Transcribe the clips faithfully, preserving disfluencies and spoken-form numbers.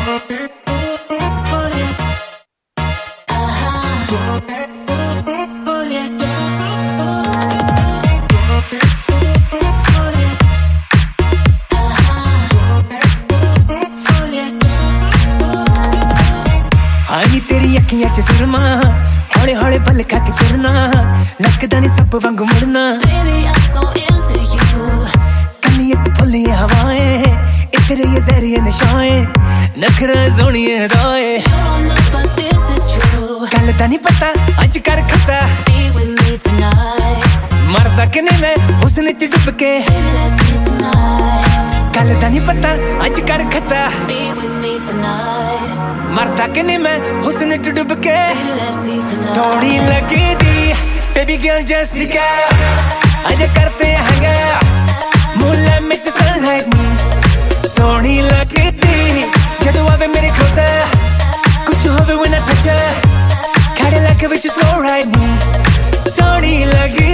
आनी तेरी अखियां च सुरमा हौले हौले पल खा के तुरना लगदा नहीं सब वांगू मुड़ना Baby, I'm so into you. कनियत फुल्ली हवाएं इतरे ये जहरी नशाएं नखरा Soni हदाएं You don't know, but this is true. गल दा नहीं पता अज कर खता Be with me tonight. मरदा किने मैं हुस्न च डुब के Baby, let's see tonight. गल दा नहीं पता अज कर खता Be with me tonight. मरदा किने मैं हुस्न च डुब के Baby, let's see tonight. Soni लगदी baby girl just look out अज करते हैंगा मूला में तो sunlight me सोनी लगदी जदों आवे मेरे closer कुछ होवे when I touch her खड़े like we just slow ride me Soni लगदी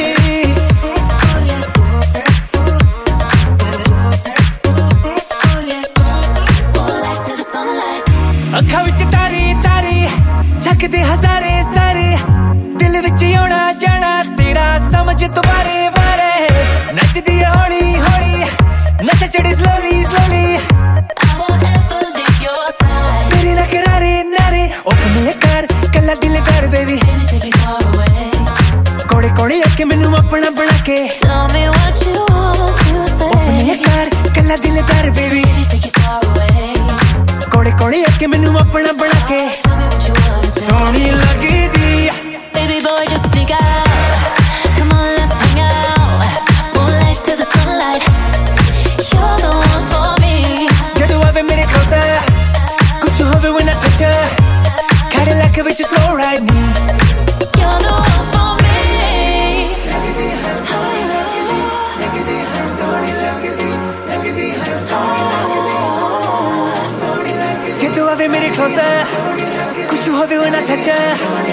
अखा विच तारी तारी झकदे हजारे सारे दिल विच आना जाना तेरा समझ तुम्हारे बारे नचदी हौली हौली नच चढ़ी slowly slowly I won't ever leave your side. तेरे ना किनारे नारे ओपन कर कल्ला दिल कर baby Baby, take me far away. कोड़े कोड़े आके मैनू अपना बना के Tell me what you want to say. Open कर कल्ला दिल कर baby Baby, take you far away. कोड़े कोड़े आके मैनू अपना बना के Tell me what you want to say. Soni लगदी Baby boy, just stick out. Come on, let's hang out. Moonlight to the sunlight. You're the one for me. जदों आवे मेरे closer कुछ होवे when I touch her खड़े like we just slow ride me You're the one for me. जदों आवे मेरे closer कुछ होवे when I touch her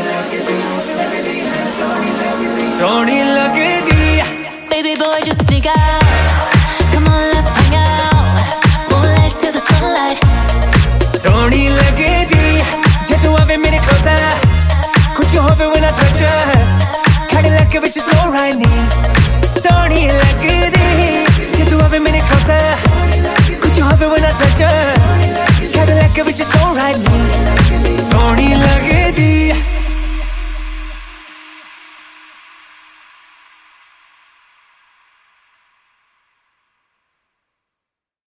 Soni लगदी Baby boy, just stick out. Come on, let's hang out. Moonlight to the sunlight. Soni लगदी जदों आवे मेरे closer कुछ होवे when I touch her खड़े like we just slow ride me Soni लगदी जदों आवे मेरे closer कुछ होवे when I touch her खड़े like we just slow ride me Soni